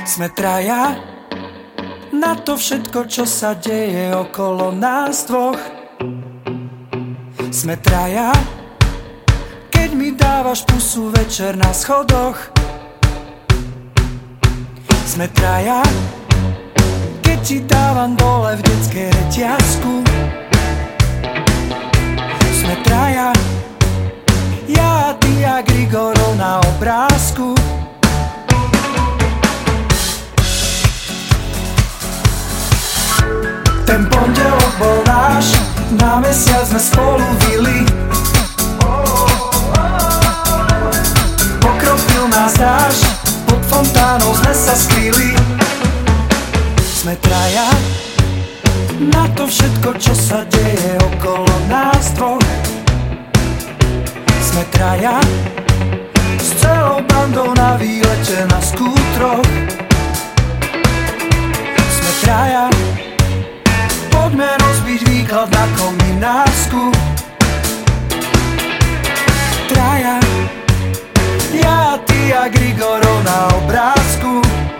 Sme traja na to všetko, čo sa deje okolo nás dvoch. Sme traja, keď mi dávaš pusu večer na schodoch. Sme traja, keď ti dávam dole v detskej reťazku. Sme traja, ja a ty a Grigorov na obrázku. Ten pondelok bol náš, na mesiac sme spolu vyli. Pokropil nás dážď, pod fontánou sme sa skryli. Sme traja na to všetko, čo sa deje okolo nás dvoch. Sme traja s celou bandou na výlete na skútroch. Sme traja, poďme rozbiť výklad na kominásku. Traja, ja a ty a Grigorov na obrázku.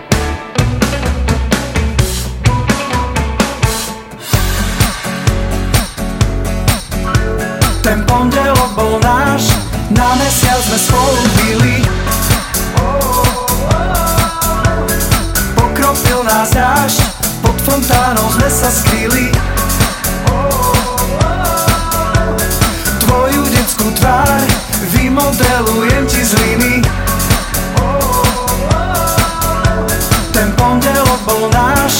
Ten pondelok bol náš, na mesiac sme spolu byli. Pokropil nás dážď, pod fontánou sme sa skryli. Tvoju detskú tvár vymodelujem ti z hliny. Ten pondelok bol náš.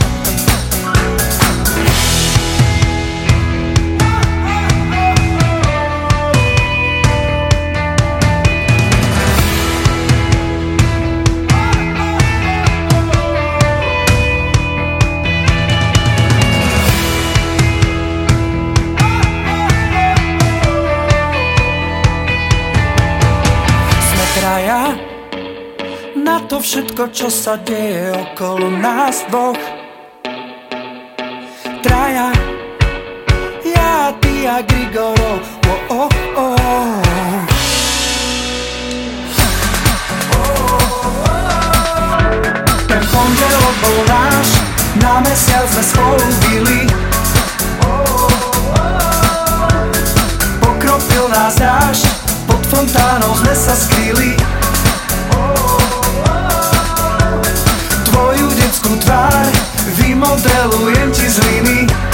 Traja na to všetko, čo sa deje okolo nás dvoch. Traja, ja a ty a Grigorov. Ten pondelok bol náš, na mesiac sme spolu byli. Pokropil nás dážď, pod fontánou sme sa skryli. Tvoju detskú tvár vymodelujem ti z hliny.